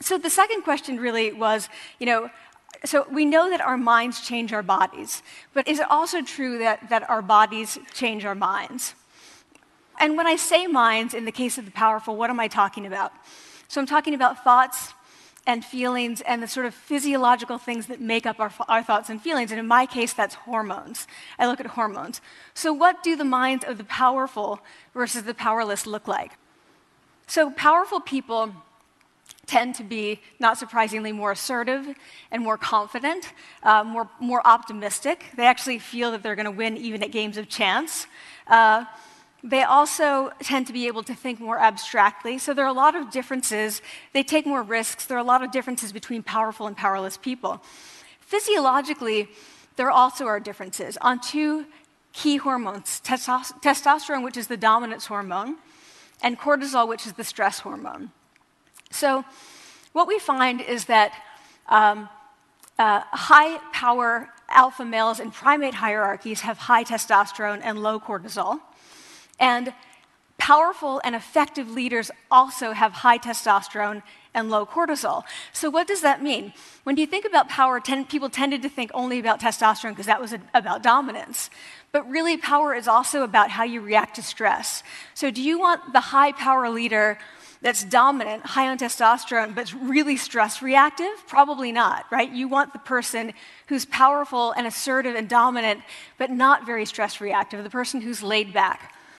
So the second question really was, so we know that our minds change our bodies, but is it also true that our bodies change our minds? And when I say minds, in the case of the powerful, what am I talking about? So I'm talking about thoughts and feelings and the sort of physiological things that make up our thoughts and feelings. And in my case, that's hormones. I look at hormones. So what do the minds of the powerful versus the powerless look like? So powerful people tend to be, not surprisingly, more assertive and more confident, more optimistic. They actually feel that they're going to win even at games of chance. They also tend to be able to think more abstractly. So there are a lot of differences. They take more risks. There are a lot of differences between powerful and powerless people. Physiologically, there also are differences on two key hormones, testosterone, which is the dominance hormone, and cortisol, which is the stress hormone. So what we find is that high-power alpha males in primate hierarchies have high testosterone and low cortisol. And powerful and effective leaders also have high testosterone and low cortisol. So what does that mean? When you think about power, people tended to think only about testosterone because that was about dominance. But really, power is also about how you react to stress. So do you want the high-power leader that's dominant, high on testosterone, but really stress reactive? Probably not, right? You want the person who's powerful and assertive and dominant, but not very stress reactive, the person who's laid back.